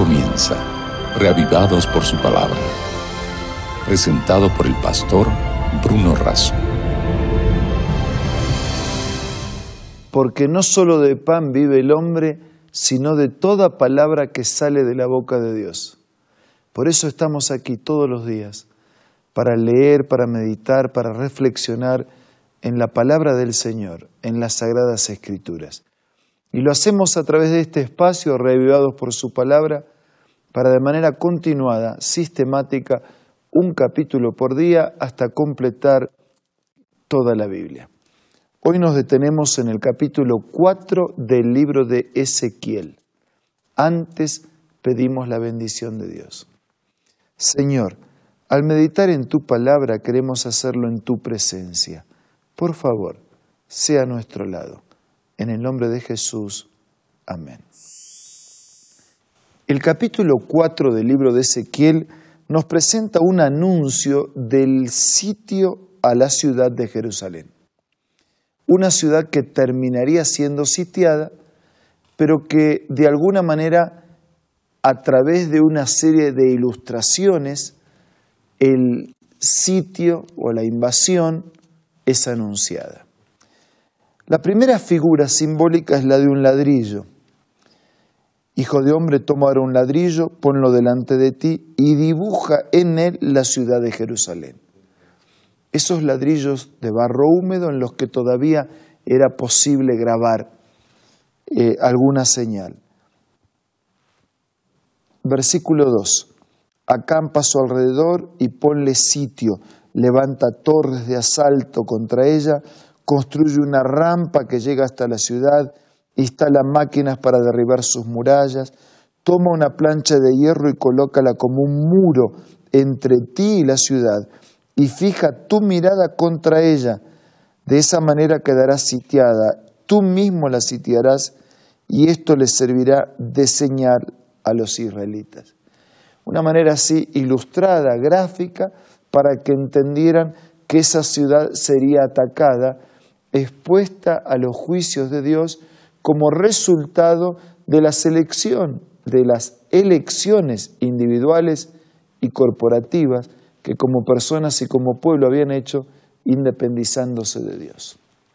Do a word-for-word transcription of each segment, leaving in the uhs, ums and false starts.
comienza, reavivados por su palabra. Presentado por el pastor Bruno Razo. Porque no solo de pan vive el hombre, sino de toda palabra que sale de la boca de Dios. Por eso estamos aquí todos los días, para leer, para meditar, para reflexionar en la palabra del Señor, en las Sagradas Escrituras. Y lo hacemos a través de este espacio, reavivados por su palabra, para de manera continuada, sistemática, un capítulo por día hasta completar toda la Biblia. Hoy nos detenemos en el capítulo cuatro del libro de Ezequiel. Antes pedimos la bendición de Dios. Señor, al meditar en tu palabra queremos hacerlo en tu presencia. Por favor, sea a nuestro lado. En el nombre de Jesús. Amén. El capítulo cuatro del libro de Ezequiel nos presenta un anuncio del sitio a la ciudad de Jerusalén. Una ciudad que terminaría siendo sitiada, pero que de alguna manera, a través de una serie de ilustraciones, el sitio o la invasión es anunciada. La primera figura simbólica es la de un ladrillo. Hijo de hombre, toma ahora un ladrillo, ponlo delante de ti y dibuja en él la ciudad de Jerusalén. Esos ladrillos de barro húmedo en los que todavía era posible grabar eh, alguna señal. Versículo dos. Acampa a su alrededor y ponle sitio, levanta torres de asalto contra ella, construye una rampa que llega hasta la ciudad, instala máquinas para derribar sus murallas, toma una plancha de hierro y colócala como un muro entre ti y la ciudad, y fija tu mirada contra ella. De esa manera quedará sitiada, tú mismo la sitiarás, y esto les servirá de señal a los israelitas. Una manera así ilustrada, gráfica, para que entendieran que esa ciudad sería atacada, expuesta a los juicios de Dios como resultado de la selección, de las elecciones individuales y corporativas que como personas y como pueblo habían hecho independizándose de Dios.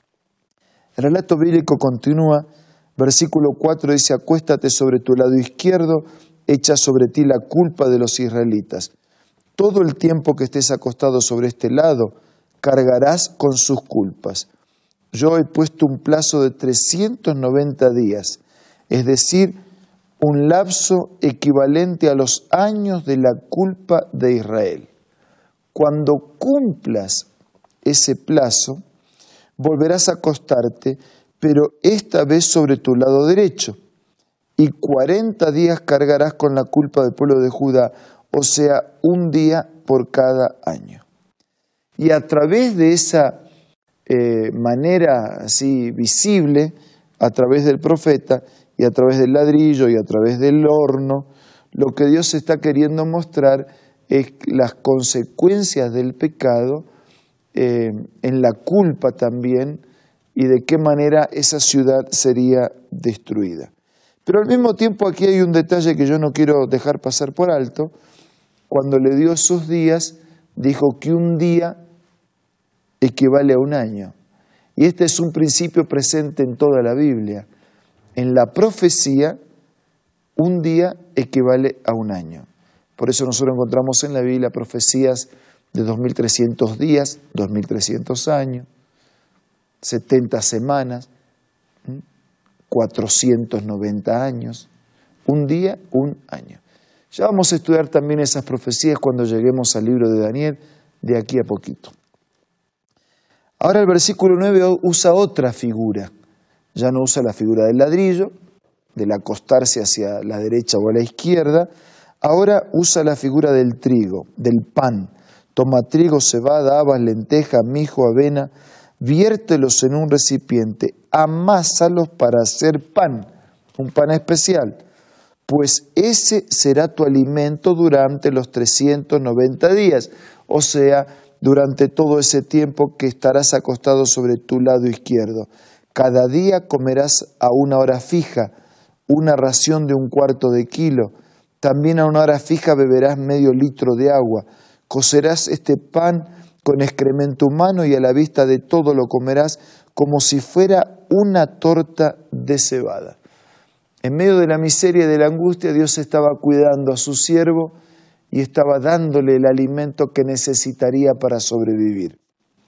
El relato bíblico continúa, versículo cuatro dice: acuéstate sobre tu lado izquierdo, echa sobre ti la culpa de los israelitas. Todo el tiempo que estés acostado sobre este lado, cargarás con sus culpas. Yo he puesto un plazo de trescientos noventa días, es decir, un lapso equivalente a los años de la culpa de Israel. Cuando cumplas ese plazo, volverás a acostarte, pero esta vez sobre tu lado derecho, y cuarenta días cargarás con la culpa del pueblo de Judá, o sea, un día por cada año. Y a través de esa eh, manera así visible, a través del profeta, y a través del ladrillo, y a través del horno, lo que Dios está queriendo mostrar es las consecuencias del pecado, eh, en la culpa también, y de qué manera esa ciudad sería destruida. Pero al mismo tiempo aquí hay un detalle que yo no quiero dejar pasar por alto. Cuando le dio sus días, dijo que un día equivale a un año. Y este es un principio presente en toda la Biblia. En la profecía, un día equivale a un año. Por eso nosotros encontramos en la Biblia profecías de dos mil trescientos días, dos mil trescientos años, setenta semanas, cuatrocientos noventa años, un día, un año. Ya vamos a estudiar también esas profecías cuando lleguemos al libro de Daniel, de aquí a poquito. Ahora el versículo nueve usa otra figura. Ya no usa la figura del ladrillo, del acostarse hacia la derecha o a la izquierda. Ahora usa la figura del trigo, del pan. Toma trigo, cebada, habas, lenteja, mijo, avena, viértelos en un recipiente, amásalos para hacer pan, un pan especial, pues ese será tu alimento durante los trescientos noventa días, o sea, durante todo ese tiempo que estarás acostado sobre tu lado izquierdo. Cada día comerás a una hora fija, una ración de un cuarto de kilo, También a una hora fija beberás medio litro de agua. Cocerás este pan con excremento humano y a la vista de todo lo comerás como si fuera una torta de cebada. En medio de la miseria y de la angustia, Dios estaba cuidando a su siervo y estaba dándole el alimento que necesitaría para sobrevivir.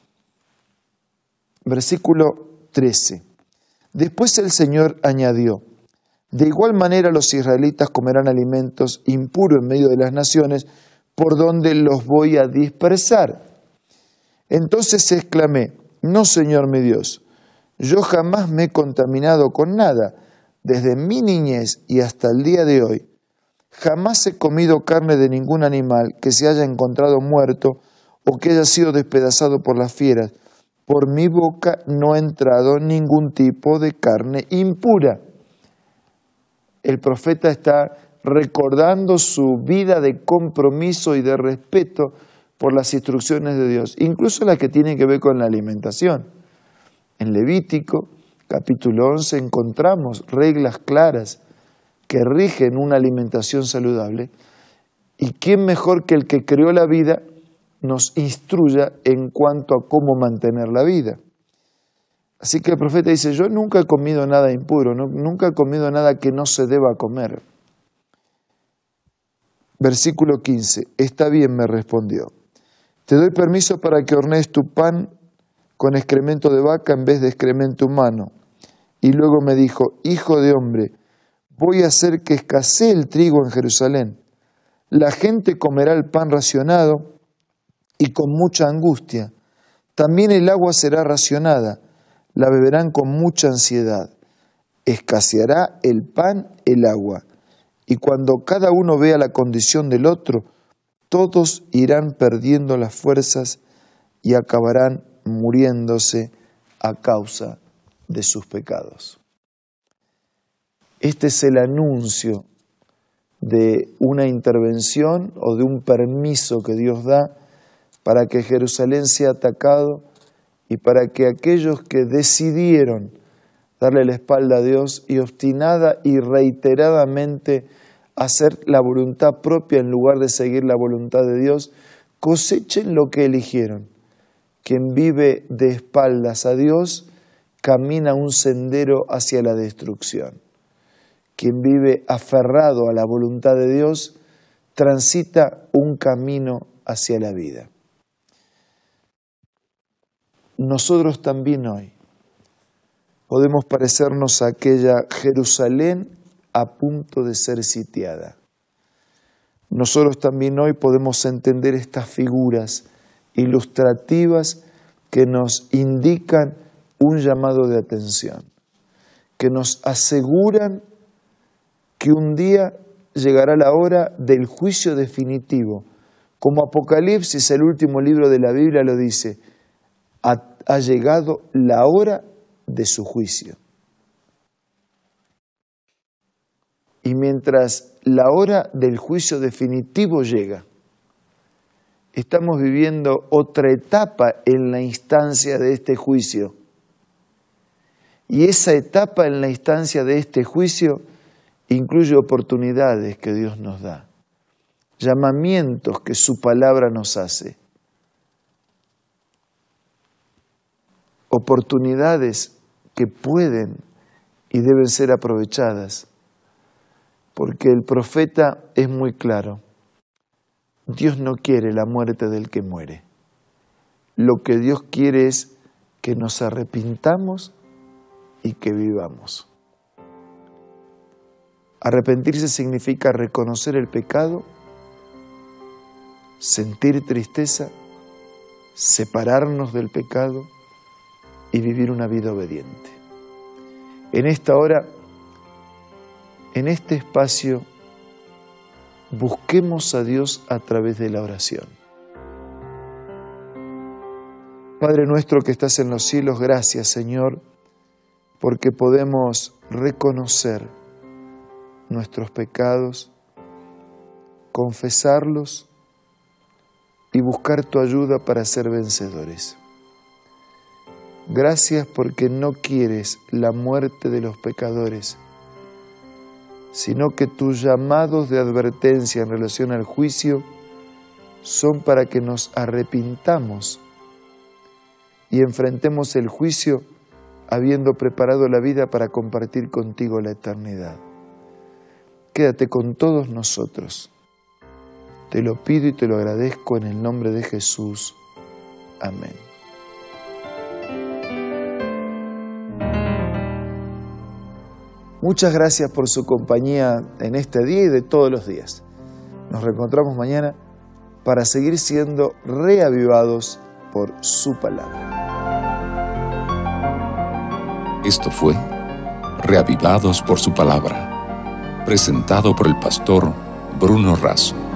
Versículo trece. Después el Señor añadió: de igual manera los israelitas comerán alimentos impuros en medio de las naciones por donde los voy a dispersar. Entonces exclamé: no, Señor mi Dios, yo jamás me he contaminado con nada, desde mi niñez y hasta el día de hoy. Jamás he comido carne de ningún animal que se haya encontrado muerto o que haya sido despedazado por las fieras. Por mi boca no ha entrado ningún tipo de carne impura. El profeta está recordando su vida de compromiso y de respeto por las instrucciones de Dios, incluso las que tienen que ver con la alimentación. En Levítico, capítulo once, encontramos reglas claras que rigen una alimentación saludable, y quién mejor que el que creó la vida nos instruya en cuanto a cómo mantener la vida. Así que el profeta dice: yo nunca he comido nada impuro, no, nunca he comido nada que no se deba comer. Versículo quince, está bien, me respondió, te doy permiso para que hornees tu pan con excremento de vaca en vez de excremento humano. Y luego me dijo: hijo de hombre, voy a hacer que escasee el trigo en Jerusalén. La gente comerá el pan racionado y con mucha angustia. También el agua será racionada, la beberán con mucha ansiedad. Escaseará el pan, el agua, y cuando cada uno vea la condición del otro, todos irán perdiendo las fuerzas y acabarán muriéndose a causa de sus pecados. Este es el anuncio de una intervención o de un permiso que Dios da para que Jerusalén sea atacado y para que aquellos que decidieron darle la espalda a Dios y obstinada y reiteradamente hacer la voluntad propia en lugar de seguir la voluntad de Dios, cosechen lo que eligieron. Quien vive de espaldas a Dios camina un sendero hacia la destrucción. Quien vive aferrado a la voluntad de Dios transita un camino hacia la vida. Nosotros también hoy podemos parecernos a aquella Jerusalén a punto de ser sitiada. Nosotros también hoy podemos entender estas figuras ilustrativas que nos indican un llamado de atención, que nos aseguran que un día llegará la hora del juicio definitivo. Como Apocalipsis, el último libro de la Biblia, lo dice: ha, ha llegado la hora de su juicio. Y mientras la hora del juicio definitivo llega, estamos viviendo otra etapa en la instancia de este juicio. Y esa etapa en la instancia de este juicio incluye oportunidades que Dios nos da, llamamientos que su palabra nos hace, oportunidades que pueden y deben ser aprovechadas, porque el profeta es muy claro: Dios no quiere la muerte del que muere. Lo que Dios quiere es que nos arrepintamos y que vivamos. Arrepentirse significa reconocer el pecado, sentir tristeza, separarnos del pecado y vivir una vida obediente. En esta hora, en este espacio, busquemos a Dios a través de la oración. Padre nuestro que estás en los cielos, gracias, Señor, porque podemos reconocer nuestros pecados, confesarlos y buscar tu ayuda para ser vencedores. Gracias porque no quieres la muerte de los pecadores, sino que tus llamados de advertencia en relación al juicio son para que nos arrepintamos y enfrentemos el juicio habiendo preparado la vida para compartir contigo la eternidad. Quédate con todos nosotros. Te lo pido y te lo agradezco en el nombre de Jesús. Amén. Muchas gracias por su compañía en este día y de todos los días. Nos reencontramos mañana para seguir siendo reavivados por su palabra. Esto fue Reavivados por su palabra, presentado por el pastor Bruno Razo.